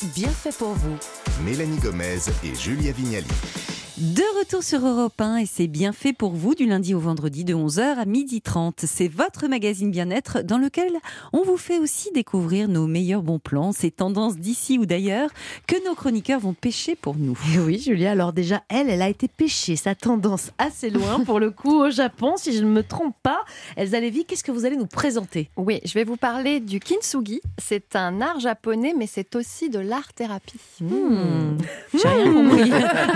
bien fait pour vous. Mélanie Gomez et Julia Vignali. De retour sur Europe 1 et c'est bien fait pour vous du lundi au vendredi de 11h à 12h30. C'est votre magazine bien-être dans lequel on vous fait aussi découvrir nos meilleurs bons plans, ces tendances d'ici ou d'ailleurs que nos chroniqueurs vont pêcher pour nous. Et oui Julia, alors déjà elle a été pêcher sa tendance assez loin pour le coup au Japon, si je ne me trompe pas. Elsa Lévy, qu'est-ce que vous allez nous présenter ? Oui, je vais vous parler du kintsugi. C'est un art japonais mais c'est aussi de l'art-thérapie. J'ai rien compris.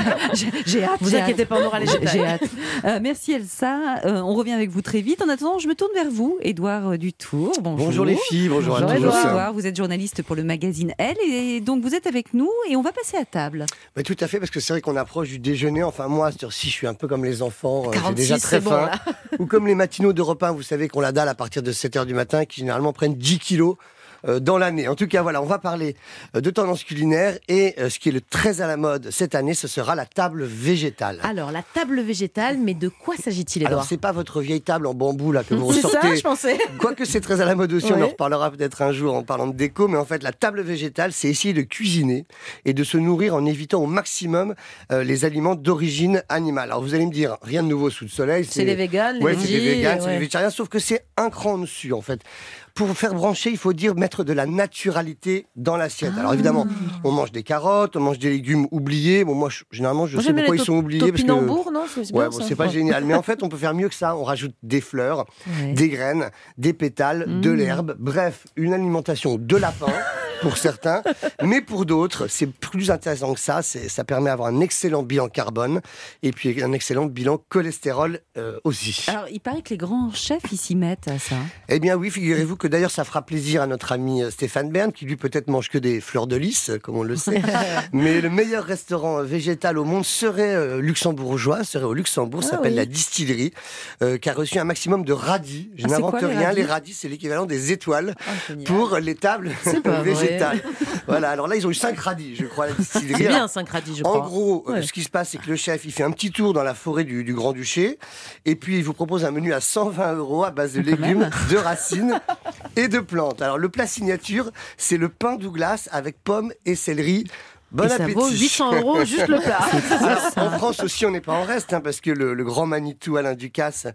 J'ai hâte. Vous inquiétez pas, on aura les détails. J'ai hâte. Merci Elsa. On revient avec vous très vite. En attendant, je me tourne vers vous, Édouard Dutour. Bonjour. Bonjour les filles, bonjour à tous. Édouard, vous êtes journaliste pour le magazine Elle et donc vous êtes avec nous et on va passer à table. Bah, tout à fait, parce que c'est vrai qu'on approche du déjeuner. Enfin moi, cette heure-ci, je suis un peu comme les enfants. 46, j'ai déjà très bon, faim. là. Ou comme les matinaux d'Europe 1, vous savez qu'on la dalle à partir de 7h du matin, qui généralement prennent 10 kilos. Dans l'année. En tout cas, voilà, on va parler de tendance culinaire et ce qui est très à la mode cette année, ce sera la table végétale. Alors, la table végétale, mais de quoi s'agit-il, Édouard ? Alors, c'est pas votre vieille table en bambou là que vous C'est ressortez. ça, je pensais. Quoique c'est très à la mode aussi, Oui. on en reparlera peut-être un jour en parlant de déco, mais en fait, la table végétale, c'est essayer de cuisiner et de se nourrir en évitant au maximum les aliments d'origine animale. Alors, vous allez me dire, rien de nouveau sous le soleil. C'est les véganes, les ouais, c'est les végis, véganes, c'est ouais. les végétariens, sauf que c'est un cran au-dessus, en fait. Pour faire brancher, il faut dire mettre de la naturalité dans l'assiette. Alors évidemment, on mange des carottes, on mange des légumes oubliés. Bon, moi, généralement, je sais pourquoi ils sont oubliés. Topinambour, non ? C'est bien, Ouais, bon, ça. c'est pas génial. Mais en fait, on peut faire mieux que ça. On rajoute des fleurs, Ouais. des graines, des pétales, de l'herbe. Bref, une alimentation de lapin pour certains. Mais pour d'autres, c'est plus intéressant que ça. Ça permet d'avoir un excellent bilan carbone et puis un excellent bilan cholestérol aussi. Alors, il paraît que les grands chefs ils s'y mettent à ça. Eh bien oui, figurez-vous que d'ailleurs ça fera plaisir à notre ami Stéphane Bern, qui lui peut-être mange que des fleurs de lys, comme on le sait. Mais le meilleur restaurant végétal au monde serait luxembourgeois, serait au Luxembourg, s'appelle la Distillerie, qui a reçu un maximum de radis. Je Ah, c'est n'invente quoi, les rien, radis les radis c'est l'équivalent des étoiles génial. pour les tables C'est pas vrai. végétales. Voilà, alors là ils ont eu 5 radis, je crois, à la Distillerie. C'est Alors, bien, 5 radis, je en crois. gros, Ouais. ce qui se passe, c'est que le chef, il fait un petit tour dans la forêt du Grand-Duché, et puis il vous propose un menu à 120 € à base de légumes, de racines et de plantes. Alors, le plat signature, c'est le pain Douglas avec pommes et céleri. Bon Et ça appétit. vaut 800 € juste le plat. Alors, en France aussi, on n'est pas en reste, parce que le grand Manitou Alain Ducasse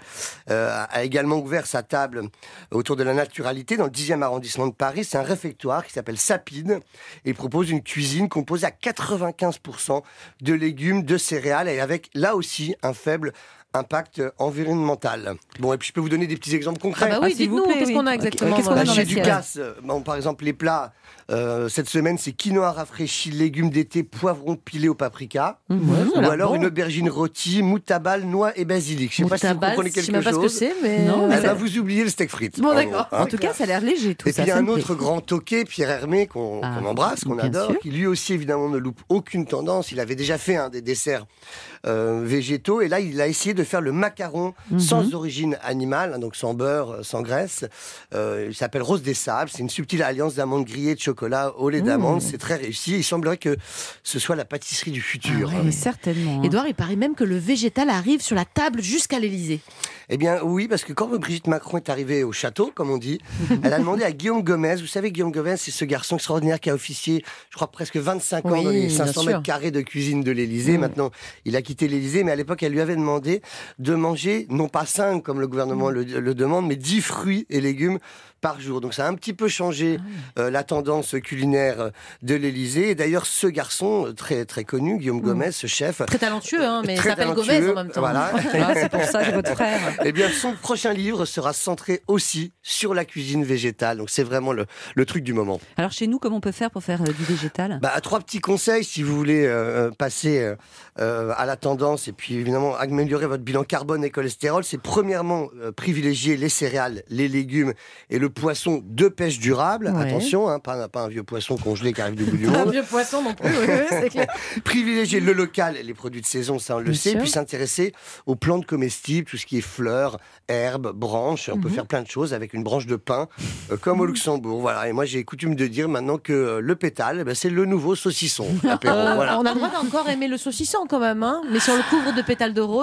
a également ouvert sa table autour de la naturalité dans le 10e arrondissement de Paris. C'est un réfectoire qui s'appelle Sapide et propose une cuisine composée à 95% de légumes, de céréales et avec là aussi un faible impact environnemental. Bon, et puis je peux vous donner des petits exemples concrets. Ah bah oui, s'il vous dites-nous, plaît, qu'est-ce oui. qu'on a exactement Qu'est-ce qu'on a dans dans Chez l'assiette ? Ducasse, par exemple, les plats, cette semaine, c'est quinoa rafraîchi, légumes d'été, poivrons pilés au paprika. Ou alors une aubergine rôtie, moutabal, noix et basilic. Je ne sais pas si vous Moutabal, comprenez je sais quelque même pas ce que chose. c'est, mais... Non, mais Eh ben, vous oubliez le steak frites. Bon, en d'accord. gros, hein. En tout cas, ça a l'air léger tout Et ça. puis il y a ça un me plaît. autre grand toqué, Pierre Hermé, qu'on embrasse, qu'on bien adore, sûr. qui lui aussi évidemment ne loupe aucune tendance. Il avait déjà fait des desserts végétaux et là il a essayé de faire le macaron sans origine animale, donc sans beurre, sans graisse. Il s'appelle Rose des Sables. C'est une subtile alliance d'amandes grillées, de chocolat au lait d'amande. C'est très réussi. Il semblerait que ce soit la pâtisserie du futur. Ah ouais, mais certainement. hein. Édouard, il paraît même que le végétal arrive sur la table jusqu'à l'Élysée. Eh bien oui, parce que quand Brigitte Macron est arrivée au château, comme on dit, elle a demandé à Guillaume Gomez. Vous savez, Guillaume Gomez, c'est ce garçon extraordinaire qui a officié, je crois, presque 25 ans Oui, dans les bien 500 sûr. mètres carrés de cuisine de l'Élysée. Maintenant, il a quitté l'Élysée, mais à l'époque, elle lui avait demandé de manger, non pas 5 comme le gouvernement le demande, mais 10 fruits et légumes par jour. Donc ça a un petit peu changé la tendance culinaire de l'Élysée. Et d'ailleurs, ce garçon, très, très connu, Guillaume Gomez, ce chef... Très talentueux, hein, mais il très s'appelle talentueux, Gomez en même temps. Voilà. Ah, c'est pour ça que votre frère. Eh bien, son prochain livre sera centré aussi sur la cuisine végétale. Donc, c'est vraiment le truc du moment. Alors chez nous, comment on peut faire pour faire du végétal ? Bah, 3 petits conseils si vous voulez passer à la tendance et puis évidemment améliorer votre bilan carbone et cholestérol. C'est premièrement privilégier les céréales, les légumes et le poisson de pêche durable. Ouais. Attention, hein, pas un vieux poisson congelé qui arrive du bout du Un monde. vieux poisson non plus, oui, c'est clair. Privilégier le local et les produits de saison, ça on le Bien sait, sûr. puis s'intéresser aux plantes comestibles, tout ce qui est fleurs, herbes, branches. On peut faire plein de choses avec une branche de pin, comme au Luxembourg. Voilà. Et moi j'ai coutume de dire maintenant que le pétale, eh ben, c'est le nouveau saucisson. L'apéro, voilà. On a le droit d'encore aimer le saucisson quand même, hein, mais si on le couvre de pétales de rose, ça passe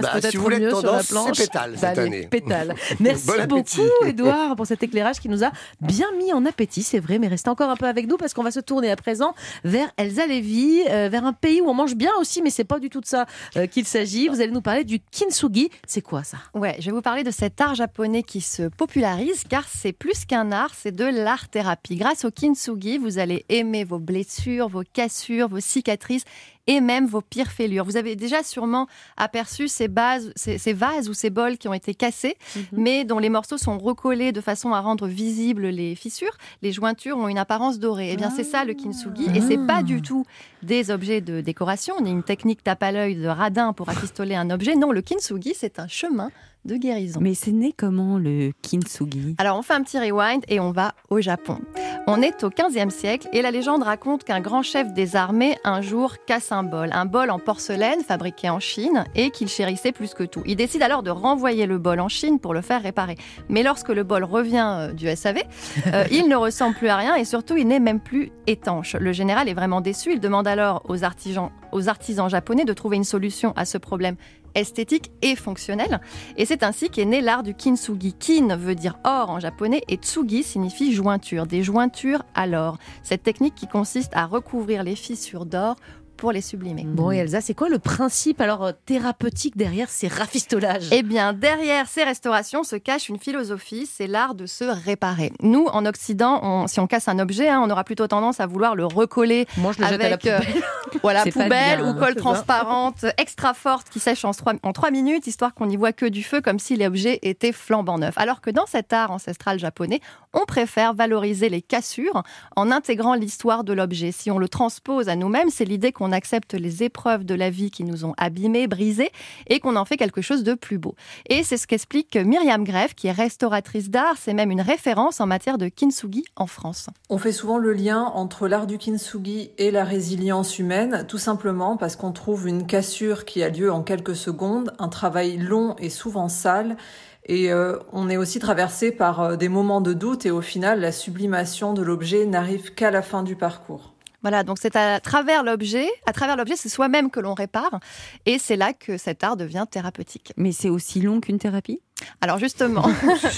peut-être si vous voulez mieux être sur la tendance, planche. c'est pétale cette Allez, année. pétale. Merci Bon appétit. beaucoup, Édouard, pour cet éclairage qui nous a bien mis en appétit, c'est vrai, mais restez encore un peu avec nous parce qu'on va se tourner à présent vers Elsa Lévy, vers un pays où on mange bien aussi, mais c'est pas du tout de ça qu'il s'agit. Vous allez nous parler du kintsugi. C'est quoi ça ? Ouais, je vais vous parler de cet art japonais qui se popularise car c'est plus qu'un art, c'est de l'art-thérapie. Grâce au kintsugi, vous allez aimer vos blessures, vos cassures, vos cicatrices et même vos pires fêlures. Vous avez déjà sûrement aperçu ces vases ou ces bols qui ont été cassés, mais dont les morceaux sont recollés de façon à rendre visibles les fissures. Les jointures ont une apparence dorée. Eh bien, c'est ça le kintsugi, et c'est pas du tout des objets de décoration, ni une technique tape à l'œil de radin pour rafistoler un objet. Non, le kintsugi, c'est un chemin de guérison. Mais c'est né comment le kintsugi ? Alors on fait un petit rewind et on va au Japon. On est au 15e siècle et la légende raconte qu'un grand chef des armées un jour casse un bol en porcelaine fabriqué en Chine et qu'il chérissait plus que tout. Il décide alors de renvoyer le bol en Chine pour le faire réparer. Mais lorsque le bol revient du SAV, il ne ressemble plus à rien et surtout il n'est même plus étanche. Le général est vraiment déçu, il demande alors aux artisans japonais de trouver une solution à ce problème esthétique et fonctionnel. Et c'est ainsi qu'est né l'art du kintsugi. Kin veut dire or en japonais et tsugi signifie jointure, des jointures à l'or. Cette technique qui consiste à recouvrir les fissures d'or pour les sublimer. Bon, et Elsa, c'est quoi le principe alors thérapeutique derrière ces rafistolages ? Eh bien, derrière ces restaurations se cache une philosophie, c'est l'art de se réparer. Nous, en Occident, si on casse un objet, on aura plutôt tendance à vouloir le recoller. Moi, je le jette à la poubelle. Voilà, poubelle bien, ou colle c'est transparente, extra forte, qui sèche en 3 minutes, histoire qu'on n'y voit que du feu, comme si l'objet était flambant neuf. Alors que dans cet art ancestral japonais, on préfère valoriser les cassures en intégrant l'histoire de l'objet. Si on le transpose à nous-mêmes, c'est l'idée qu'on accepte les épreuves de la vie qui nous ont abîmés, brisés, et qu'on en fait quelque chose de plus beau. Et c'est ce qu'explique Myriam Greff, qui est restauratrice d'art. C'est même une référence en matière de kintsugi en France. On fait souvent le lien entre l'art du kintsugi et la résilience humaine, tout simplement parce qu'on trouve une cassure qui a lieu en quelques secondes, un travail long et souvent sale, et on est aussi traversé par des moments de doute, et au final, la sublimation de l'objet n'arrive qu'à la fin du parcours. Voilà, donc c'est à travers l'objet, c'est soi-même que l'on répare, et c'est là que cet art devient thérapeutique. Mais c'est aussi long qu'une thérapie ? Alors justement,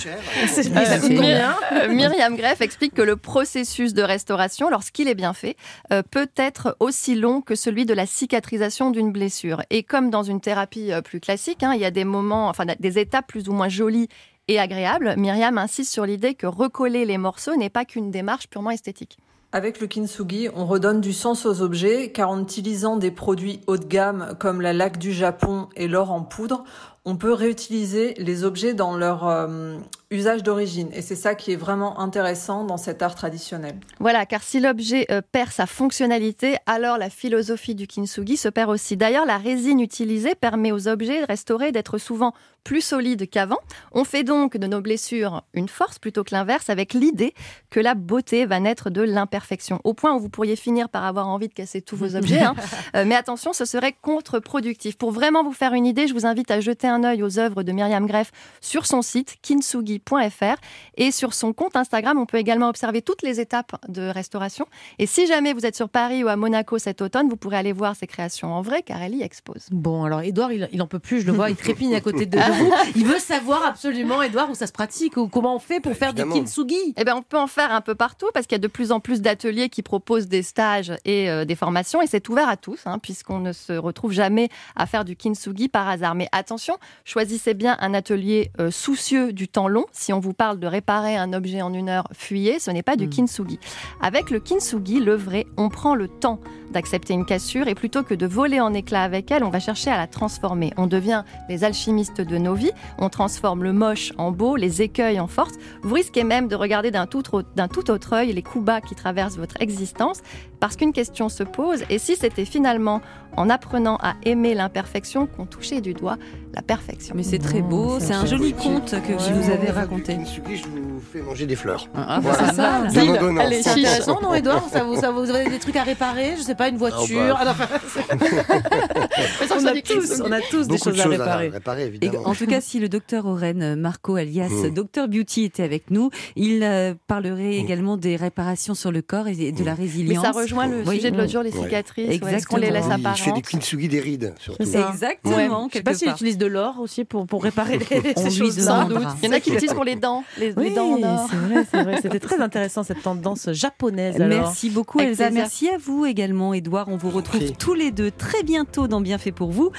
Myriam Greff explique que le processus de restauration, lorsqu'il est bien fait, peut être aussi long que celui de la cicatrisation d'une blessure. Et comme dans une thérapie plus classique, il y a des moments, des étapes plus ou moins jolies et agréables. Myriam insiste sur l'idée que recoller les morceaux n'est pas qu'une démarche purement esthétique. Avec le kintsugi, on redonne du sens aux objets, car en utilisant des produits haut de gamme comme la laque du Japon et l'or en poudre, on peut réutiliser les objets dans leur usage d'origine. Et c'est ça qui est vraiment intéressant dans cet art traditionnel. Voilà, car si l'objet perd sa fonctionnalité, alors la philosophie du kintsugi se perd aussi. D'ailleurs, la résine utilisée permet aux objets restaurés d'être souvent plus solides qu'avant. On fait donc de nos blessures une force plutôt que l'inverse, avec l'idée que la beauté va naître de l'imperfection. Au point où vous pourriez finir par avoir envie de casser tous vos objets. Mais attention, ce serait contre-productif. Pour vraiment vous faire une idée, je vous invite à jeter un œil aux œuvres de Myriam Greff sur son site kintsugi.fr, et sur son compte Instagram, on peut également observer toutes les étapes de restauration. Et si jamais vous êtes sur Paris ou à Monaco cet automne, vous pourrez aller voir ses créations en vrai, car elle y expose. Bon, alors Édouard, il en peut plus, je le vois, il trépigne à côté de vous. Il veut savoir absolument, Édouard, où ça se pratique, ou comment on fait pour faire du kintsugi. Eh bien, on peut en faire un peu partout, parce qu'il y a de plus en plus d'ateliers qui proposent des stages et des formations, et c'est ouvert à tous, puisqu'on ne se retrouve jamais à faire du kintsugi par hasard. Mais attention, choisissez bien un atelier soucieux du temps long. Si on vous parle de réparer un objet en 1 heure, fuyez, ce n'est pas du kintsugi. Avec le kintsugi, le vrai, on prend le temps d'accepter une cassure, et plutôt que de voler en éclats avec elle, on va chercher à la transformer. On devient les alchimistes de nos vies, on transforme le moche en beau, les écueils en force. Vous risquez même de regarder d'un tout autre œil les coups bas qui traversent votre existence, parce qu'une question se pose, et si c'était finalement en apprenant à aimer l'imperfection qu'on touchait du doigt la perfection. Mais c'est très beau, c'est un joli conte que vous nous avez raconté. Kintsugi, je vous fais manger des fleurs. Voilà. C'est ça. Donnant. C'est intéressant, non, Édouard, vous avez des trucs à réparer, je sais pas, pas, une voiture. On a tous des Beaucoup de choses à choses réparer. Et évidemment. en tout cas, si le docteur Oren Marco, alias Dr Beauty, était avec nous, il parlerait également des réparations sur le corps et de la Mais résilience. ça rejoint le sujet de l'autre jour, les cicatrices. Est-ce qu'on les laisse Exactement. Il fait des apparentes? kintsugi des rides, surtout. C'est ça. Exactement, Je sais quelque pas s'il part. utilise de l'or aussi pour réparer On ces lui choses-là. demandera. Il y en a qui l'utilisent pour les dents, les dents en or. c'est vrai. C'était très intéressant cette tendance japonaise. Alors. Merci beaucoup Avec Elsa, plaisir. merci à vous également Édouard. On vous retrouve prie. tous les deux très bientôt dans Bien fait pour vous.